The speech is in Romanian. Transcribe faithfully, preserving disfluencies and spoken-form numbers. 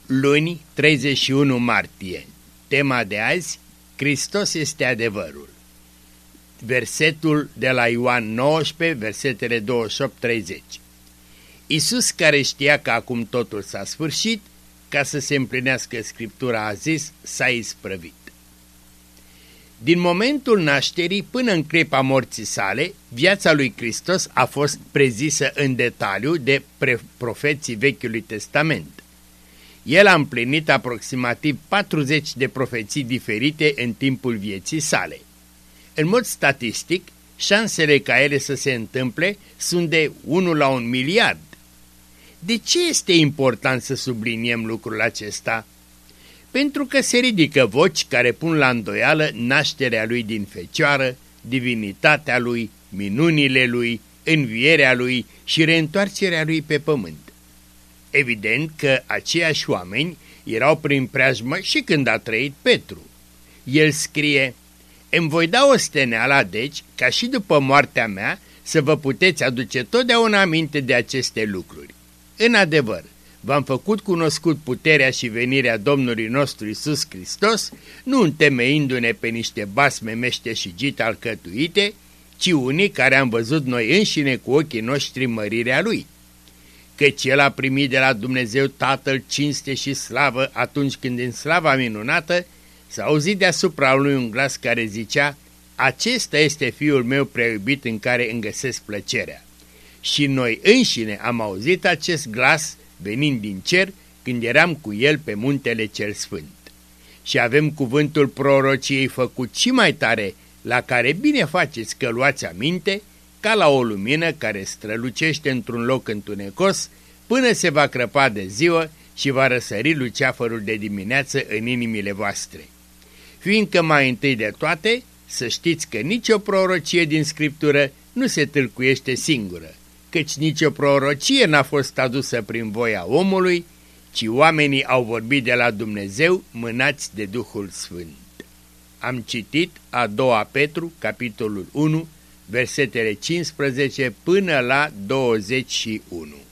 Luni, treizeci și unu martie. Tema de azi, Hristos este adevărul. Versetul de la Ioan nouăsprezece, versetele douăzeci și opt treizeci. Iisus, care știa că acum totul s-a sfârșit, ca să se împlinească Scriptura, a zis, s-a isprăvit. Din momentul nașterii până în clipa morții sale, viața lui Hristos a fost prezisă în detaliu de profeții Vechiului Testament. El a împlinit aproximativ patruzeci de profeții diferite în timpul vieții sale. În mod statistic, șansele ca ele să se întâmple sunt de unu la un miliard. De ce este important să subliniem lucrul acesta? Pentru că se ridică voci care pun la îndoială nașterea lui din fecioară, divinitatea lui, minunile lui, învierea lui și reîntoarcerea lui pe pământ. Evident că aceiași oameni erau prin preajmă și când a trăit Petru. El scrie, îmi voi da o steneală, deci, ca și după moartea mea, să vă puteți aduce totdeauna aminte de aceste lucruri. În adevăr, v-am făcut cunoscut puterea și venirea Domnului nostru Iisus Hristos, nu întemeindu-ne pe niște basme meșteșugite alcătuite, ci unii care am văzut noi înșine cu ochii noștri mărirea Lui. Căci El a primit de la Dumnezeu Tatăl cinste și slavă atunci când în slava minunată s-a auzit deasupra Lui un glas care zicea, acesta este Fiul meu prea iubit în care îmi găsesc plăcerea. Și noi înșine am auzit acest glas venind din cer când eram cu El pe muntele cel sfânt. Și avem cuvântul prorociei făcut și mai tare, la care bine faceți că luați aminte, ca la o lumină care strălucește într-un loc întunecos, până se va crăpa de ziua și va răsări luceafărul de dimineață în inimile voastre. Fiindcă mai întâi de toate, să știți că nicio prorocie din Scriptură nu se tâlcuiește singură, căci nicio prorocie n-a fost adusă prin voia omului, ci oamenii au vorbit de la Dumnezeu mânați de Duhul Sfânt. Am citit a doua Petru, capitolul unu, versetele cincisprezece până la douăzeci și unu.